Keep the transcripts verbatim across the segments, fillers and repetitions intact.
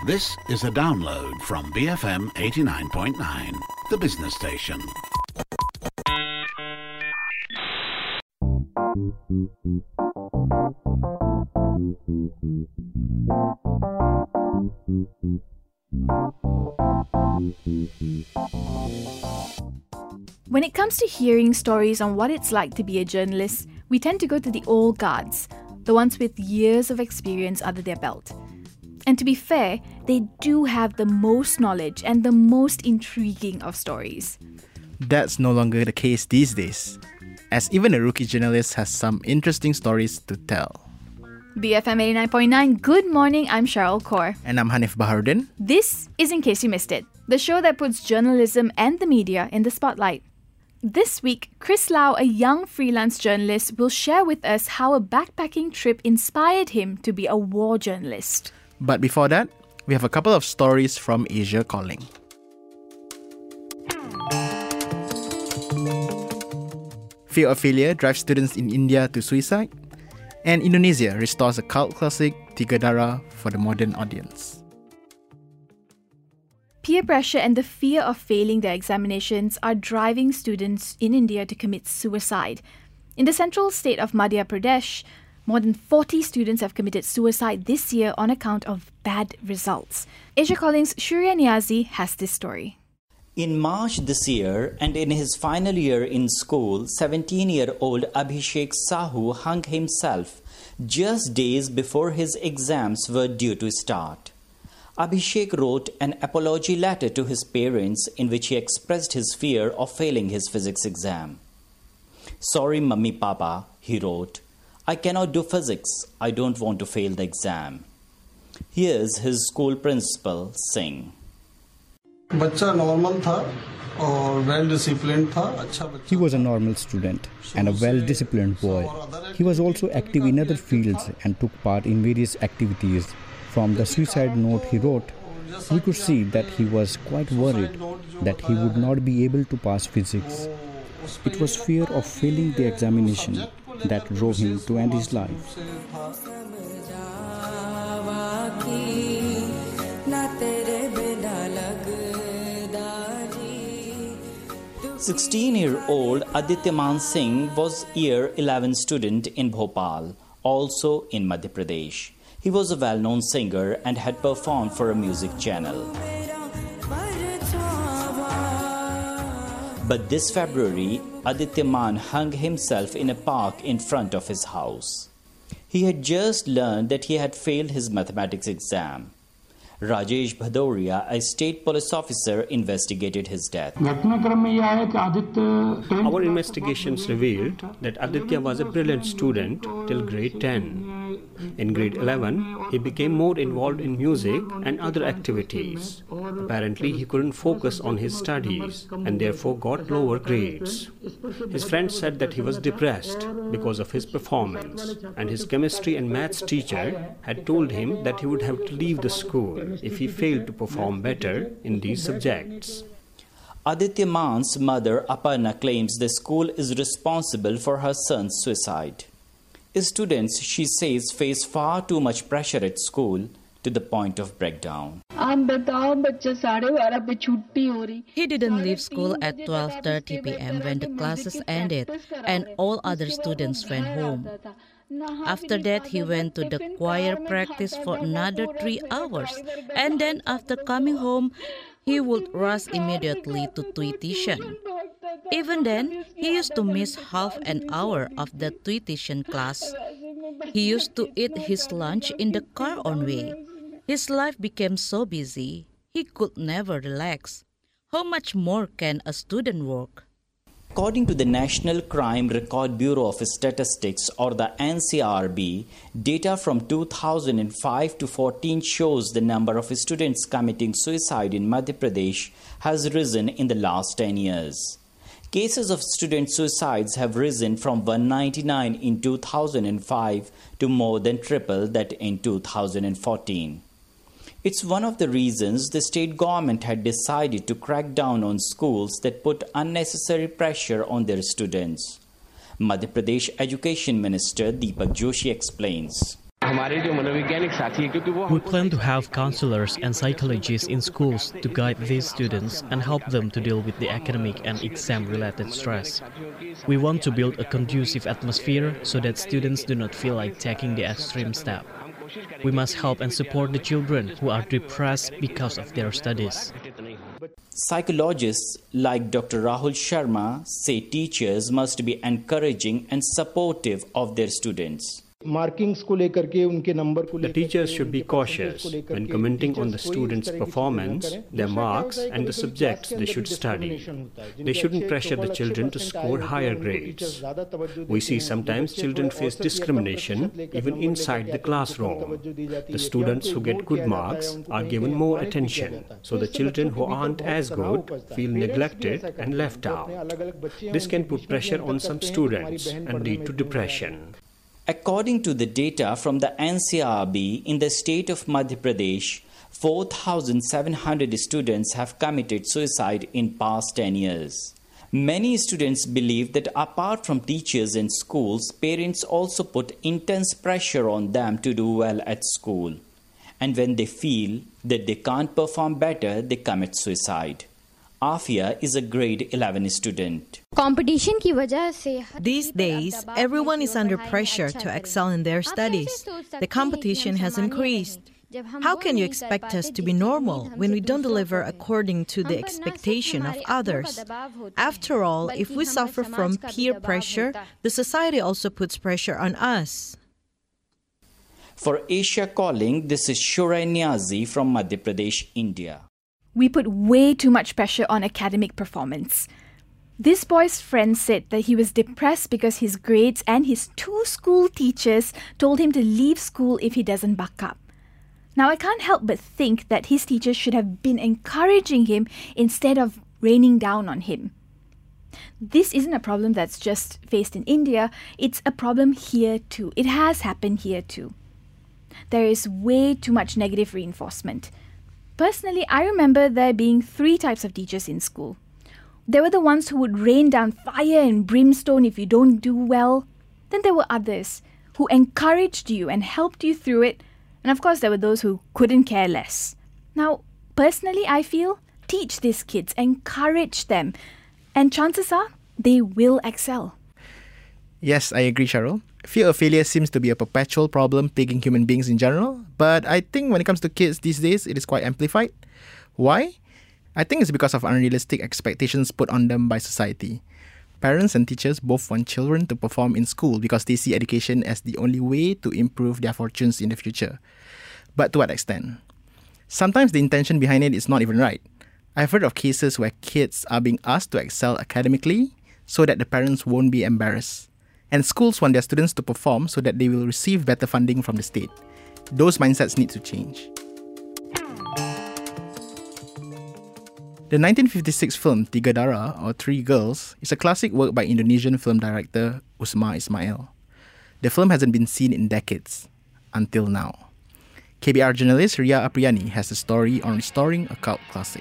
This is a download from B F M eighty-nine point nine, the business station. When it comes to hearing stories on what it's like to be a journalist, we tend to go to the old guards, the ones with years of experience under their belt. And to be fair, they do have the most knowledge and the most intriguing of stories. That's no longer the case these days, as even a rookie journalist has some interesting stories to tell. B F M eighty-nine point nine, good morning, I'm Cheryl Kaur. And I'm Hanif Baharudin. This is In Case You Missed It, the show that puts journalism and the media in the spotlight. This week, Chris Lau, a young freelance journalist, will share with us how a backpacking trip inspired him to be a war journalist. But before that, we have a couple of stories from Asia Calling. Fear of failure drives students in India to suicide, and Indonesia restores a cult classic, Tiga Darah, for the modern audience. Peer pressure and the fear of failing their examinations are driving students in India to commit suicide. In the central state of Madhya Pradesh, more than forty students have committed suicide this year on account of bad results. Asia Calling's Shurya Niazi has this story. In March this year, and in his final year in school, seventeen-year-old Abhishek Sahu hung himself just days before his exams were due to start. Abhishek wrote an apology letter to his parents in which he expressed his fear of failing his physics exam. "Sorry, Mummy Papa," he wrote. "I cannot do physics. I don't want to fail the exam." Here's his school principal, Singh. बच्चा normal था और well disciplined था, अच्छा बच्चा. He was a normal student and a well-disciplined boy. He was also active in other fields and took part in various activities. From the suicide note he wrote, we could see that he was quite worried that he would not be able to pass physics. It was fear of failing the examination that drove him to end his life. sixteen-year-old Adityaman Singh was year eleven student in Bhopal, also in Madhya Pradesh. He was a well-known singer and had performed for a music channel. But this February, Adityaman hung himself in a park in front of his house. He had just learned that he had failed his mathematics exam. Rajesh Bhadoria, a state police officer, investigated his death. Our investigations revealed that Aditya was a brilliant student till grade ten. In grade eleven, he became more involved in music and other activities. Apparently, he couldn't focus on his studies and therefore got lower grades. His friends said that he was depressed because of his performance, and his chemistry and maths teacher had told him that he would have to leave the school if he failed to perform better in these subjects. Adityaman's mother Aparna claims the school is responsible for her son's suicide. Students, she says, face far too much pressure at school to the point of breakdown. He didn't leave school at twelve thirty p.m. when the classes ended and all other students went home. After that, he went to the choir practice for another three hours. And then after coming home, he would rush immediately to tuition. Even then, he used to miss half an hour of the tuition class. He used to eat his lunch in the car on way. His life became so busy, he could never relax. How much more can a student work? According to the National Crime Record Bureau of Statistics, or the N C R B, data from two thousand five to fourteen shows the number of students committing suicide in Madhya Pradesh has risen in the last ten years. Cases of student suicides have risen from one hundred ninety-nine in two thousand five to more than triple that in two thousand fourteen. It's one of the reasons the state government had decided to crack down on schools that put unnecessary pressure on their students. Madhya Pradesh Education Minister Deepak Joshi explains. We plan to have counselors and psychologists in schools to guide these students and help them to deal with the academic and exam-related stress. We want to build a conducive atmosphere so that students do not feel like taking the extreme step. We must help and support the children who are depressed because of their studies. Psychologists like Doctor Rahul Sharma say teachers must be encouraging and supportive of their students. The teachers should be cautious when commenting on the students' performance, their marks, and the subjects they should study. They shouldn't pressure the children to score higher grades. We see sometimes children face discrimination even inside the classroom. The students who get good marks are given more attention, so the children who aren't as good feel neglected and left out. This can put pressure on some students and lead to depression. According to the data from the N C R B, in the state of Madhya Pradesh, four thousand seven hundred students have committed suicide in past ten years. Many students believe that apart from teachers and schools, parents also put intense pressure on them to do well at school. And when they feel that they can't perform better, they commit suicide. Afia is a grade eleven student. These days, everyone is under pressure to excel in their studies. The competition has increased. How can you expect us to be normal when we don't deliver according to the expectation of others? After all, if we suffer from peer pressure, the society also puts pressure on us. For Asia Calling, this is Shurai Niazi from Madhya Pradesh, India. We put way too much pressure on academic performance. This boy's friend said that he was depressed because his grades and his two school teachers told him to leave school if he doesn't buck up. Now, I can't help but think that his teachers should have been encouraging him instead of raining down on him. This isn't a problem that's just faced in India. It's a problem here too. It has happened here too. There is way too much negative reinforcement. Personally, I remember there being three types of teachers in school. There were the ones who would rain down fire and brimstone if you don't do well. Then there were others who encouraged you and helped you through it. And of course, there were those who couldn't care less. Now, personally, I feel teach these kids, encourage them, and chances are they will excel. Yes, I agree, Cheryl. Fear of failure seems to be a perpetual problem plaguing human beings in general, but I think when it comes to kids these days, it is quite amplified. Why? I think it's because of unrealistic expectations put on them by society. Parents and teachers both want children to perform in school because they see education as the only way to improve their fortunes in the future. But to what extent? Sometimes the intention behind it is not even right. I've heard of cases where kids are being asked to excel academically so that the parents won't be embarrassed. And schools want their students to perform so that they will receive better funding from the state. Those mindsets need to change. The nineteen fifty-six film Tiga Dara, or Three Girls, is a classic work by Indonesian film director Usma Ismail. The film hasn't been seen in decades, until now. K B R journalist Ria Apriani has a story on restoring a cult classic.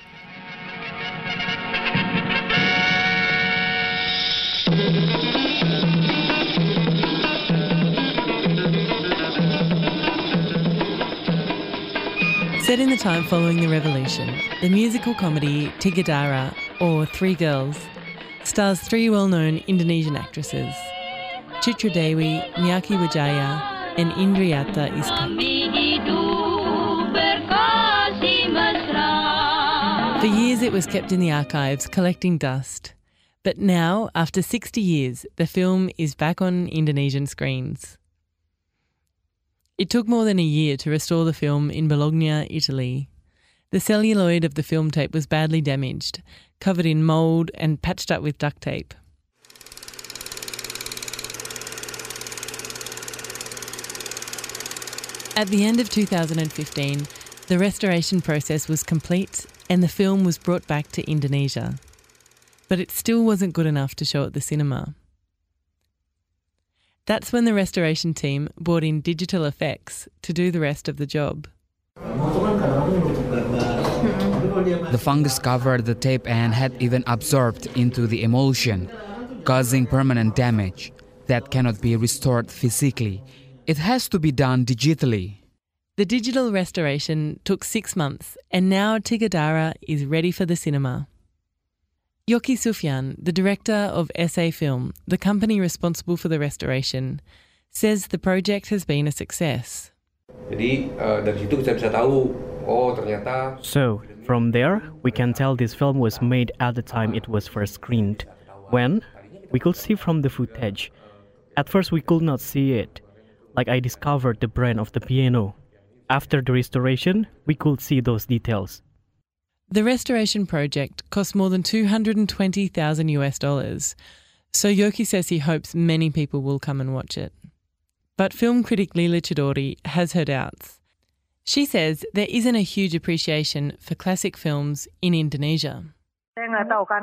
Set in the time following the revolution, the musical comedy Tiga Dara, or Three Girls, stars three well-known Indonesian actresses, Chitra Dewi, Miyaki Wijaya and Indriata Iskak. For years it was kept in the archives, collecting dust. But now, after sixty years, the film is back on Indonesian screens. It took more than a year to restore the film in Bologna, Italy. The celluloid of the film tape was badly damaged, covered in mould and patched up with duct tape. At the end of two thousand fifteen, the restoration process was complete and the film was brought back to Indonesia. But it still wasn't good enough to show at the cinema. That's when the restoration team brought in digital effects to do the rest of the job. The fungus covered the tape and had even absorbed into the emulsion, causing permanent damage that cannot be restored physically It has to be done digitally. The digital restoration took six months and now Tigadara is ready for the cinema. Yoki Sufyan, the director of S A Film, the company responsible for the restoration, says the project has been a success. So, from there, we can tell this film was made at the time it was first screened. When? We could see from the footage. At first we could not see it. Like I discovered the brand of the piano. After the restoration, we could see those details. The restoration project cost more than two hundred twenty thousand US dollars, so Yoki says he hopes many people will come and watch it. But film critic Lila Chidori has her doubts. She says there isn't a huge appreciation for classic films in Indonesia. I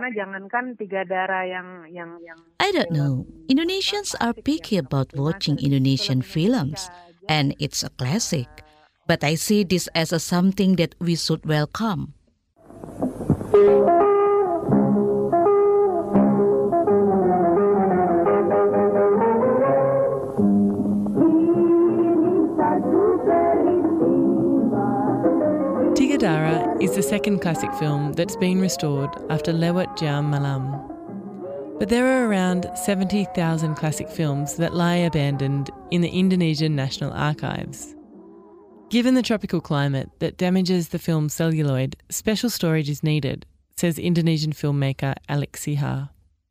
don't know. Indonesians are picky about watching Indonesian films, and it's a classic. But I see this as a something that we should welcome. Tigadara is the second classic film that's been restored after Lewat Jam Malam. But there are around seventy thousand classic films that lie abandoned in the Indonesian National Archives. Given the tropical climate that damages the film celluloid, special storage is needed, says Indonesian filmmaker Alex Sihar.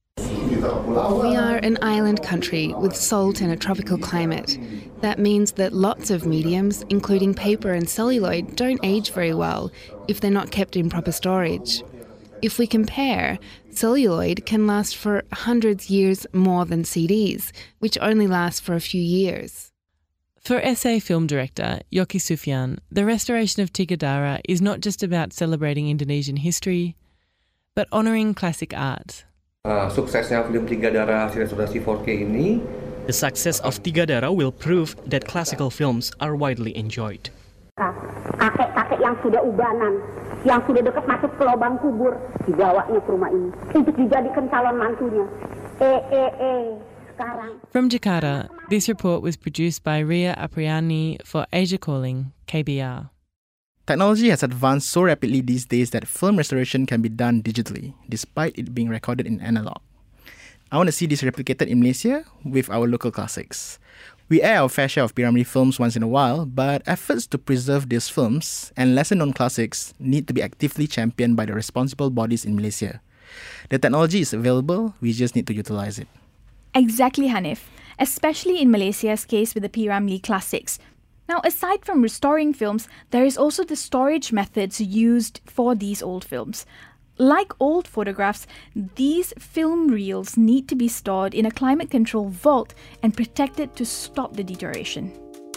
We are an island country with salt and a tropical climate. That means that lots of mediums, including paper and celluloid, don't age very well if they're not kept in proper storage. If we compare, celluloid can last for hundreds of years more than C Ds, which only last for a few years. For S A film director Yoki Sufyan, the restoration of Tigadara is not just about celebrating Indonesian history, but honouring classic art. Uh, suksesnya film Tigadara hasil restorasi four K ini. The success of Tigadara will prove that classical films are widely enjoyed. Kakek-kakek yang sudah ubanan, yang sudah dekat masuk ke lubang kubur, dibawanya ke rumah ini untuk dijadikan calon mantunya. Eh, eh, eh. From Jakarta, this report was produced by Ria Apriani for Asia Calling, K B R. Technology has advanced so rapidly these days that film restoration can be done digitally, despite it being recorded in analog. I want to see this replicated in Malaysia with our local classics. We air our fair share of P Ramlee films once in a while, but efforts to preserve these films and lesser-known classics need to be actively championed by the responsible bodies in Malaysia. The technology is available, we just need to utilize it. Exactly, Hanif, especially in Malaysia's case with the P Ramlee classics. Now, aside from restoring films, there is also the storage methods used for these old films. Like old photographs, these film reels need to be stored in a climate-controlled vault and protected to stop the deterioration.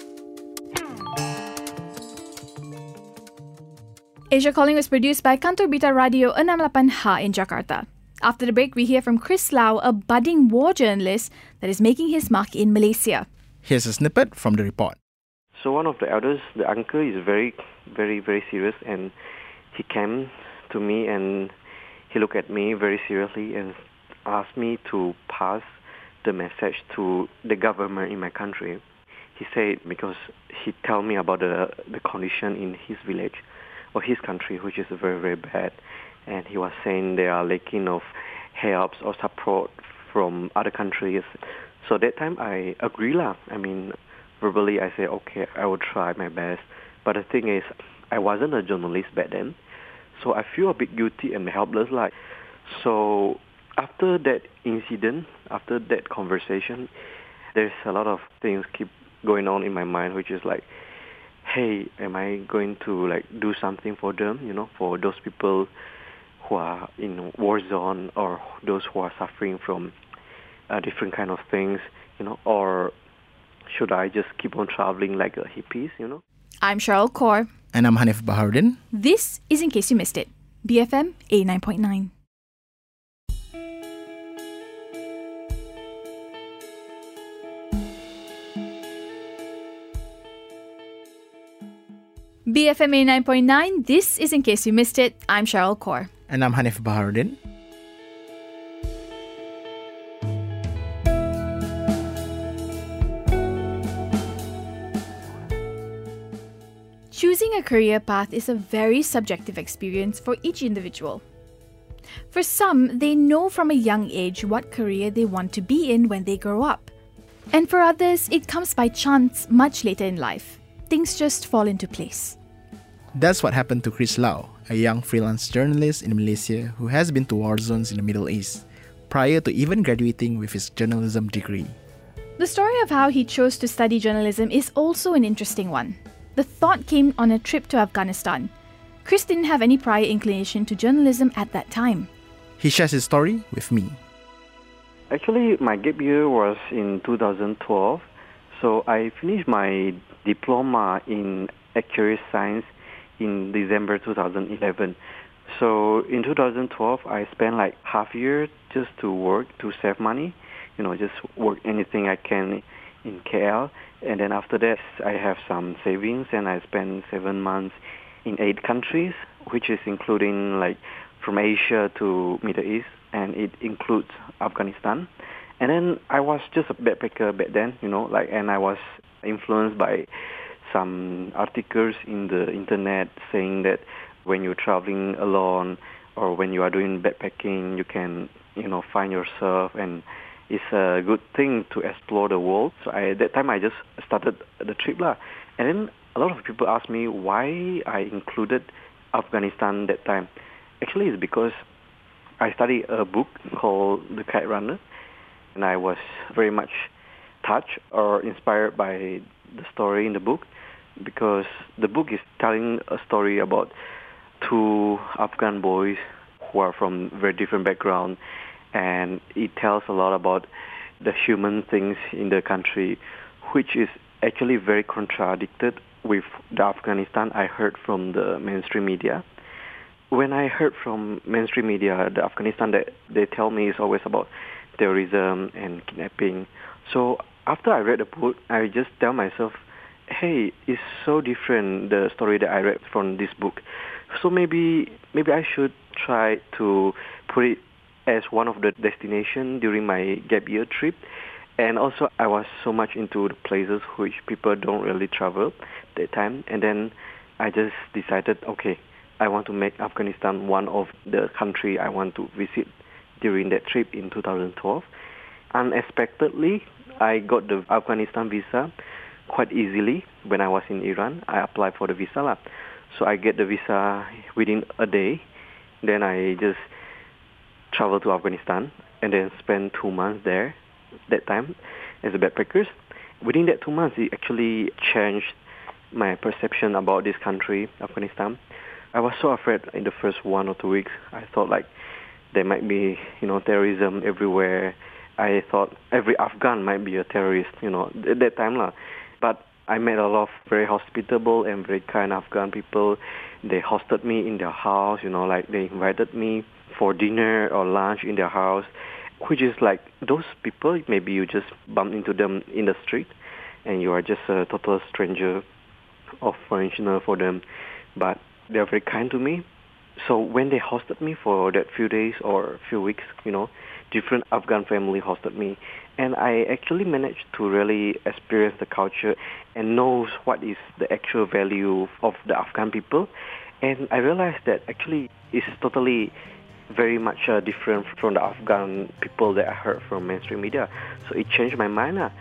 Asia Calling was produced by Kantor Berita Radio enam lapan H in Jakarta. After the break, we hear from Chris Lau, a budding war journalist that is making his mark in Malaysia. Here's a snippet from the report. So one of the elders, the uncle, is very, very, very serious, and he came to me and he looked at me very seriously and asked me to pass the message to the government in my country. He said because he told me about the the condition in his village or his country, which is very, very bad. And he was saying they are lacking of helps or support from other countries. So that time I agree lah. I mean, verbally I say, okay, I will try my best. But the thing is, I wasn't a journalist back then. So I feel a bit guilty and helpless. Like, so after that incident, after that conversation, there's a lot of things keep going on in my mind, which is like, hey, am I going to like do something for them, you know, for those people who are in war zone or those who are suffering from uh, different kind of things, you know, or should I just keep on traveling like a hippies, you know? I'm Cheryl Kaur. And I'm Hanif Baharuddin. This is In Case You Missed It, B F M eighty-nine point nine. B F M eighty-nine point nine, this is In Case You Missed It. I'm Cheryl Kaur. And I'm Hanif Baharuddin. Choosing a career path is a very subjective experience for each individual. For some, they know from a young age what career they want to be in when they grow up. And for others, it comes by chance much later in life. Things just fall into place. That's what happened to Chris Lau, a young freelance journalist in Malaysia who has been to war zones in the Middle East, prior to even graduating with his journalism degree. The story of how he chose to study journalism is also an interesting one. The thought came on a trip to Afghanistan. Chris didn't have any prior inclination to journalism at that time. He shares his story with me. Actually, my gap year was in two thousand twelve. So I finished my diploma in actuarial science in December two thousand eleven. So in two thousand twelve, I spent like half year just to work, to save money. You know, just work anything I can in K L. And then after that, I have some savings, and I spent seven months in eight countries, which is including like from Asia to Middle East, and it includes Afghanistan. And then I was just a backpacker back then, you know, like, and I was influenced by some articles in the internet saying that when you're traveling alone or when you are doing backpacking, you can, you know, find yourself, and it's a good thing to explore the world. So I, at that time, I just started the trip lah. And then a lot of people ask me why I included Afghanistan that time. Actually, it's because I studied a book called The Kite Runner, and I was very much touched or inspired by the story in the book, because the book is telling a story about two Afghan boys who are from very different backgrounds, and it tells a lot about the human things in the country, which is actually very contradicted with the Afghanistan I heard from the mainstream media. When I heard from mainstream media, the Afghanistan that they tell me is always about terrorism and kidnapping. So after I read the book, I just tell myself, hey, it's so different, the story that I read from this book. So maybe maybe I should try to put it as one of the destination during my gap year trip. And also I was so much into the places which people don't really travel that time. And then I just decided, okay, I want to make Afghanistan one of the country I want to visit during that trip in two thousand twelve. Unexpectedly, I got the Afghanistan visa quite easily when I was in Iran. I applied for the visa lah. So I get the visa within a day. Then I just travel to Afghanistan and then spend two months there that time as a backpackers. Within that two months, it actually changed my perception about this country, Afghanistan. I was so afraid in the first one or two weeks. I thought like there might be, you know, terrorism everywhere. I thought every Afghan might be a terrorist, you know, at that time lah. But I met a lot of very hospitable and very kind Afghan people. They hosted me in their house, you know, like they invited me for dinner or lunch in their house, which is like those people, maybe you just bump into them in the street and you are just a total stranger or foreigner for them. But they are very kind to me. So when they hosted me for that few days or few weeks, you know, different Afghan family hosted me. And I actually managed to really experience the culture and know what is the actual value of the Afghan people. And I realized that actually it's totally very much uh, different from the Afghan people that I heard from mainstream media. So it changed my mind. Uh.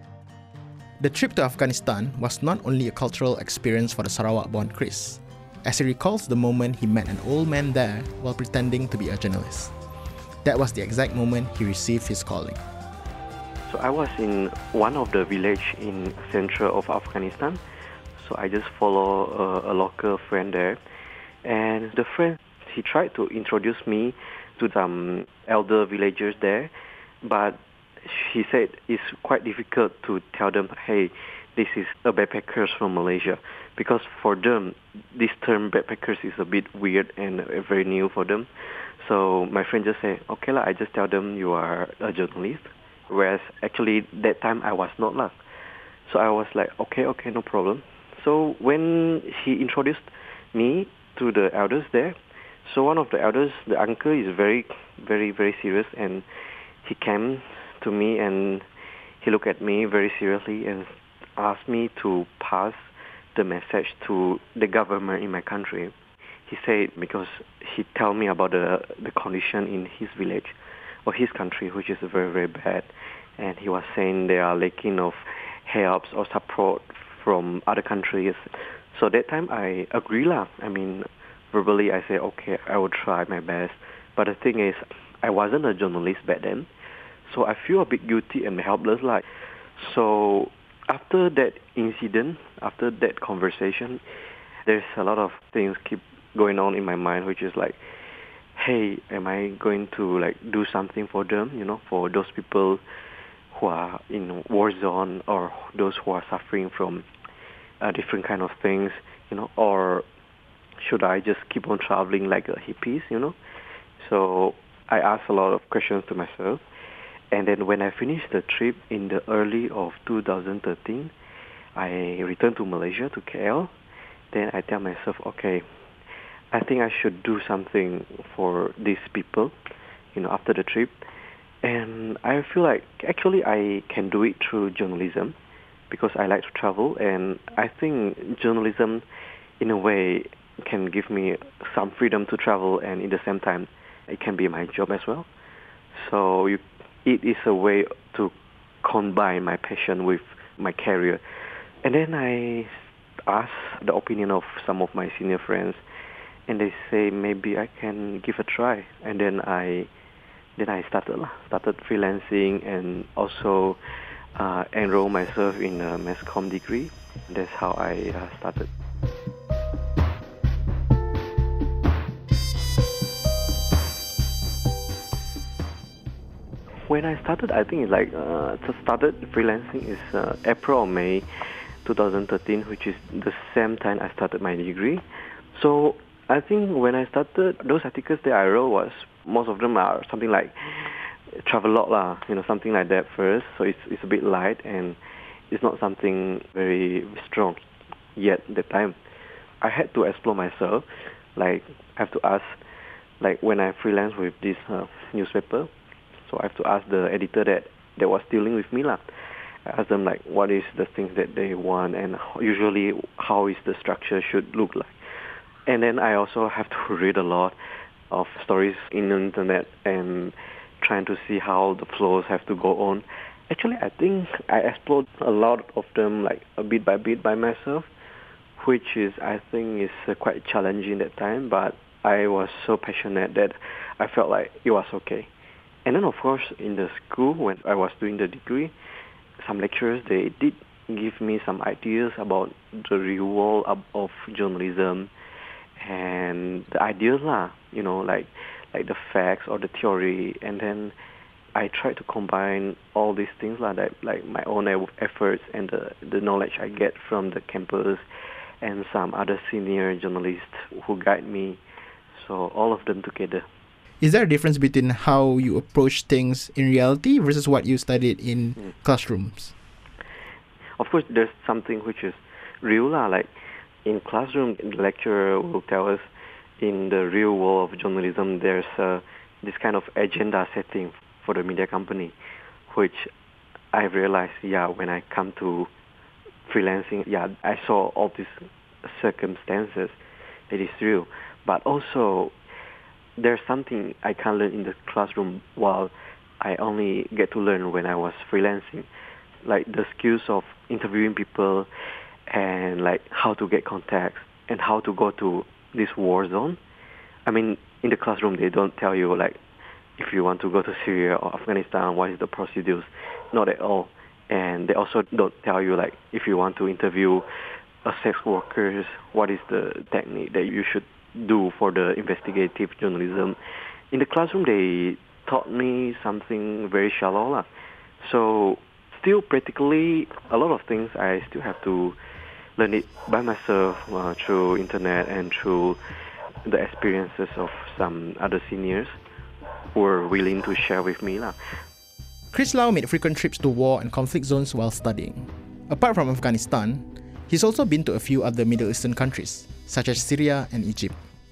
The trip to Afghanistan was not only a cultural experience for the Sarawak-born Chris, as he recalls the moment he met an old man there while pretending to be a journalist. That was the exact moment he received his calling. So I was in one of the village in central of Afghanistan. So I just follow a, a local friend there. And the friend, he tried to introduce me to some elder villagers there. But he said it's quite difficult to tell them, hey, this is a backpackers from Malaysia. Because for them, this term backpackers is a bit weird and very new for them. So my friend just said, okay, la, I just tell them you are a journalist. Whereas actually that time I was not. La. So I was like, okay, okay, no problem. So when he introduced me to the elders there, so one of the elders, the uncle, is very, very, very serious. And he came to me and he looked at me very seriously and asked me to pass the message to the government in my country. He said because he tell me about the the condition in his village or his country, which is very, very bad. And he was saying they are lacking of helps or support from other countries. So that time I agree lah. I mean, verbally I say, okay, I will try my best. But the thing is, I wasn't a journalist back then. So I feel a bit guilty and helpless. Like, so after that incident, after that conversation, there's a lot of things keep going on in my mind, which is like, hey, am I going to like do something for them, you know, for those people who are in war zone or those who are suffering from uh, different kind of things, you know, or should I just keep on traveling like a hippies, you know? So I asked a lot of questions to myself. And then when I finished the trip in the early of two thousand thirteen, I returned to Malaysia, to K L. Then I tell myself, okay, I think I should do something for these people, you know, after the trip. And I feel like actually I can do it through journalism because I like to travel. And I think journalism, in a way, can give me some freedom to travel, and at the same time, it can be my job as well. So you, it is a way to combine my passion with my career. And then I asked the opinion of some of my senior friends, and they say maybe I can give a try. And then I, then I started started freelancing and also uh, enroll myself in a mass comm degree. That's how I uh, started. When I started, I think it's like uh, started freelancing is uh, April or May twenty thirteen, which is the same time I started my degree. So I think when I started, those articles that I wrote was, most of them are something like travelogue lah, you know, something like that first. So it's it's a bit light and it's not something very strong yet at the time. I had to explore myself. Like I have to ask, like when I freelance with this uh, newspaper, so I have to ask the editor that, that was dealing with me lah. I ask them like what is the things that they want and usually how is the structure should look like. And then I also have to read a lot of stories in the internet and trying to see how the flows have to go on. Actually, I think I explored a lot of them like a bit by bit by myself, which is I think is uh, quite challenging at that time. But I was so passionate that I felt like it was okay. And then, of course, in the school, when I was doing the degree, some lecturers, they did give me some ideas about the real world of, of journalism and the ideas, lah, you know, like like the facts or the theory. And then I tried to combine all these things, lah, that, like my own efforts and the, the knowledge I get from the campus and some other senior journalists who guide me. So all of them together. Is there a difference between how you approach things in reality versus what you studied in mm. classrooms? Of course, there's something which is real, lah. Like in classroom, the lecturer will tell us in the real world of journalism, there's uh, this kind of agenda setting for the media company, which I realized, yeah, when I come to freelancing, yeah, I saw all these circumstances. It is real, but also there's something I can't learn in the classroom while I only get to learn when I was freelancing, like the skills of interviewing people and like how to get contacts and how to go to this war zone. I mean, in the classroom, they don't tell you like if you want to go to Syria or Afghanistan, what is the procedures? Not at all. And they also don't tell you like if you want to interview a sex workers, what is the technique that you should do for the investigative journalism. In the classroom, they taught me something very shallow lah. So still practically a lot of things I still have to learn it by myself uh, through internet and through the experiences of some other seniors who were willing to share with me lah. Chris Lau made frequent trips to war and conflict zones while studying. Apart from Afghanistan, he's also been to a few other Middle Eastern countries, such as Syria and Egypt.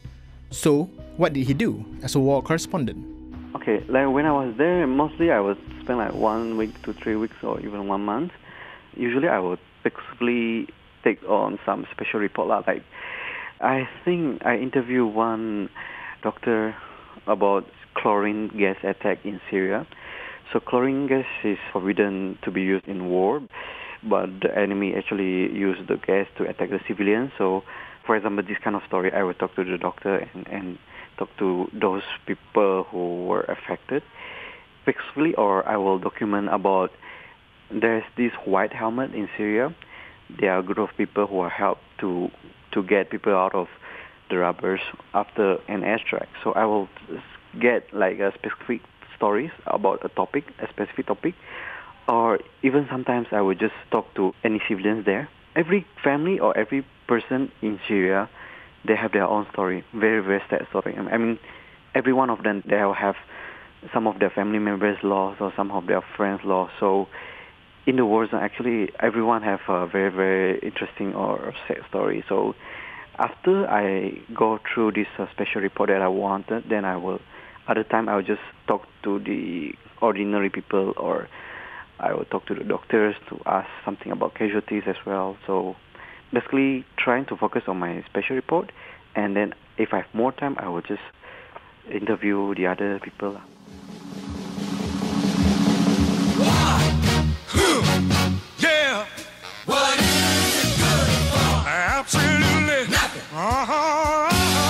So, what did he do as a war correspondent? Okay, like when I was there, mostly I would spend like one week to three weeks or even one month. Usually I would exclusively take on some special report lah. Like, I think I interviewed one doctor about chlorine gas attack in Syria. So chlorine gas is forbidden to be used in war, but the enemy actually used the gas to attack the civilians. So, for example, this kind of story, I will talk to the doctor and, and talk to those people who were affected peacefully, or I will document about there's this white helmet in Syria. There are a group of people who are helped to to get people out of the robbers after an airstrike. So I will get like a specific stories about a topic, a specific topic, or even sometimes I would just talk to any civilians there. Every family or every person in Syria, they have their own story, very, very sad story. I mean, every one of them, they will have some of their family members lost or some of their friends lost. So in the war zone, actually, everyone have a very, very interesting or sad story. So after I go through this uh, special report that I wanted, then I will, other time I will just talk to the ordinary people, or I will talk to the doctors to ask something about casualties as well. So basically trying to focus on my special report, and then if I have more time, I will just interview the other people. Yeah. What is it good for? Absolutely nothing. Uh-huh.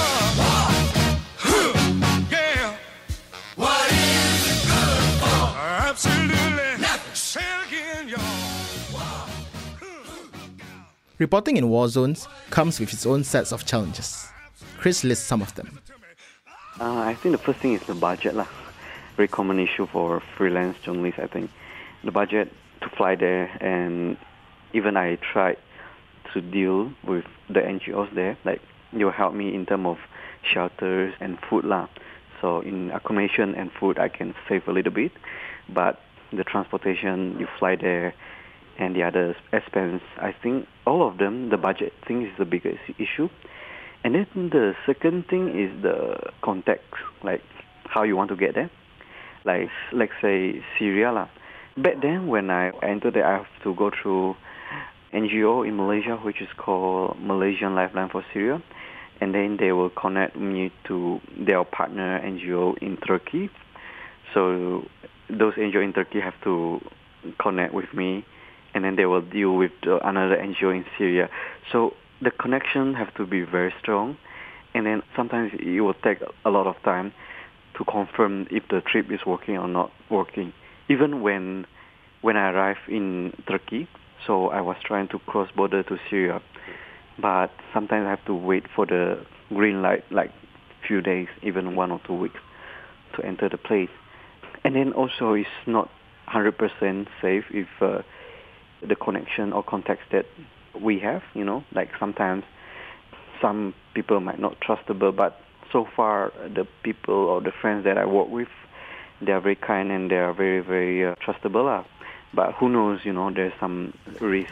Yeah. What is it good for? Absolutely nothing. Say it again, y'all. Reporting in war zones comes with its own sets of challenges. Chris lists some of them. Uh, I think the first thing is the budget lah. Very common issue for freelance journalists, I think. The budget to fly there, and even I tried to deal with the N G Os there. Like, they will help me in terms of shelters and food lah. So in accommodation and food, I can save a little bit. But the transportation, you fly there, and the other expense, I think all of them, the budget thing is the biggest issue. And then the second thing is the context, like how you want to get there. Like, let's say Syria lah. Back then, when I entered there, I have to go through N G O in Malaysia, which is called Malaysian Lifeline for Syria. And then they will connect me to their partner N G O in Turkey. So those N G O in Turkey have to connect with me, and then they will deal with the, another N G O in Syria. So the connection have to be very strong, and then sometimes it will take a lot of time to confirm if the trip is working or not working. Even when when I arrived in Turkey, so I was trying to cross border to Syria, but sometimes I have to wait for the green light, like few days, even one or two weeks, to enter the place. And then also it's not one hundred percent safe if uh, the connection or contacts that we have, you know, like sometimes some people might not trustable, but so far the people or the friends that I work with, they are very kind and they are very, very uh, trustable. Uh. But who knows, you know, there's some risk.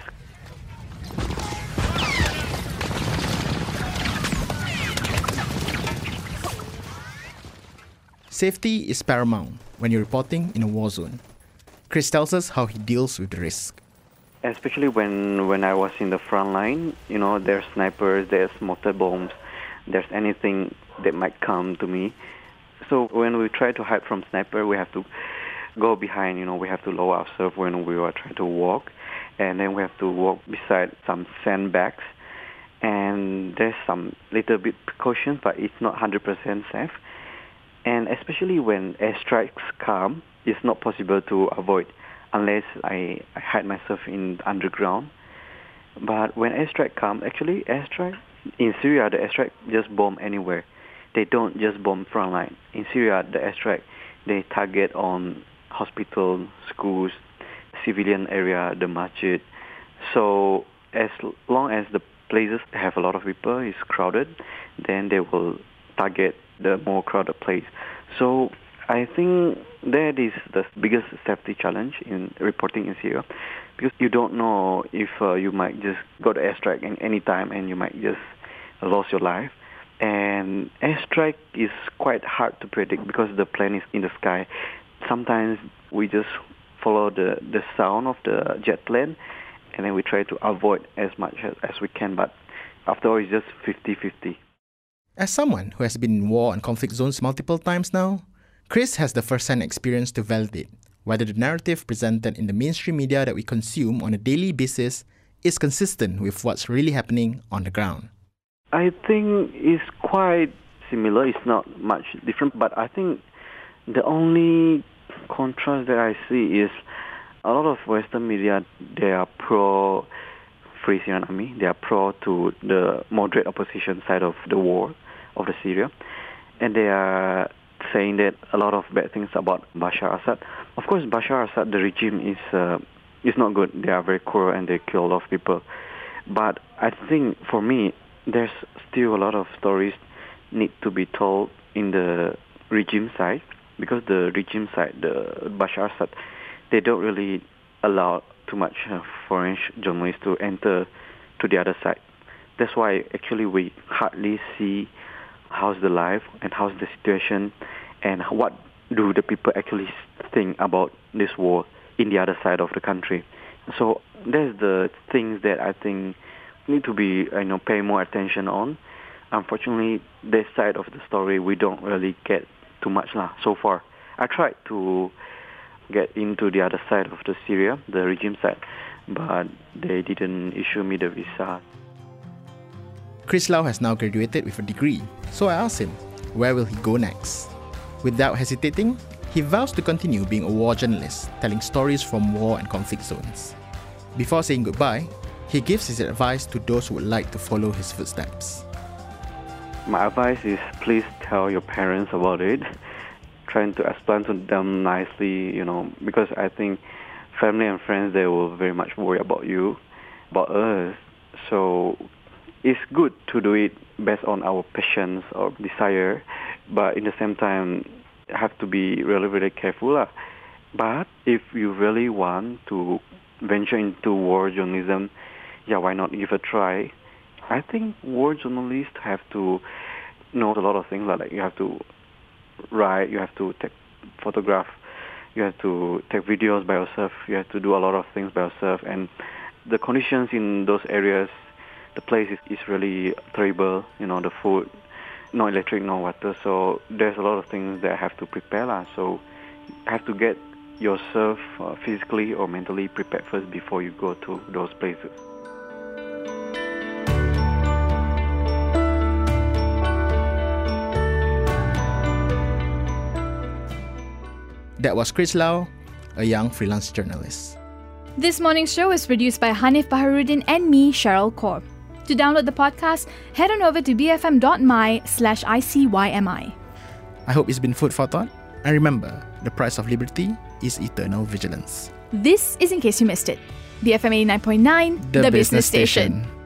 Safety is paramount when you're reporting in a war zone. Chris tells us how he deals with the risk. Especially when, when I was in the front line, you know, there's snipers, there's mortar bombs, there's anything that might come to me. So when we try to hide from sniper, we have to go behind, you know, we have to lower ourselves when we are trying to walk. And then we have to walk beside some sandbags. And there's some little bit precautions, but it's not one hundred percent safe. And especially when airstrikes come, it's not possible to avoid unless I, I hide myself in underground. But when airstrike come, actually airstrike, in Syria, the airstrike just bomb anywhere. They don't just bomb frontline. In Syria, the airstrike, they target on hospital, schools, civilian area, the masjid. So as long as the places have a lot of people, it's crowded, then they will target the more crowded place. So I think that is the biggest safety challenge in reporting in Syria, because you don't know if uh, you might just go to airstrike at any time and you might just lose your life. And airstrike is quite hard to predict because the plane is in the sky. Sometimes we just follow the, the sound of the jet plane, and then we try to avoid as much as, as we can. But after all, it's just fifty-fifty. As someone who has been in war and conflict zones multiple times now, Chris has the first-hand experience to validate whether the narrative presented in the mainstream media that we consume on a daily basis is consistent with what's really happening on the ground. I think it's quite similar. It's not much different, but I think the only contrast that I see is a lot of Western media, they are pro Free Syrian Army. They are pro to the moderate opposition side of the war of the Syria, and they are saying that a lot of bad things about Bashar Assad. Of course, Bashar Assad, the regime is uh, is not good. They are very cruel and they kill a lot of people. But I think for me, there's still a lot of stories need to be told in the regime side, because the regime side, the Bashar Assad, they don't really allow too much uh, foreign journalists to enter to the other side. That's why actually we hardly see how's the life and how's the situation and what do the people actually think about this war in the other side of the country. So that's the things that I think need to be, you know, pay more attention on. Unfortunately, this side of the story we don't really get too much lah so far. I tried to get into the other side of the Syria, the regime side, but they didn't issue me the visa. Chris Lau has now graduated with a degree, so I asked him, where will he go next? Without hesitating, he vows to continue being a war journalist, telling stories from war and conflict zones. Before saying goodbye, he gives his advice to those who would like to follow his footsteps. My advice is please tell your parents about it, trying to explain to them nicely, you know, because I think family and friends, they will very much worry about you, about us. So it's good to do it based on our passions or desire, but in the same time, have to be really, really careful. Uh. But if you really want to venture into war journalism, yeah, why not give a try? I think war journalists have to know a lot of things. Like you have to write, you have to take photograph, you have to take videos by yourself, you have to do a lot of things by yourself. And the conditions in those areas, the place is, is really terrible, you know, the food, no electric, no water. So there's a lot of things that I have to prepare. La. So you have to get yourself uh, physically or mentally prepared first before you go to those places. That was Chris Lau, a young freelance journalist. This morning's show is produced by Hanif Baharuddin and me, Cheryl Kaur. To download the podcast, head on over to bfm.my slash ICYMI. I hope it's been food for thought. And remember, the price of liberty is eternal vigilance. This is In Case You Missed It. B F M eighty-nine point nine, the, the business, business station. station.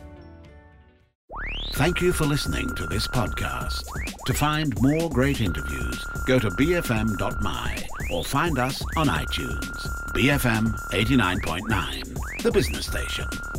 Thank you for listening to this podcast. To find more great interviews, go to b f m dot m y or find us on iTunes. B F M eighty-nine point nine, the business station.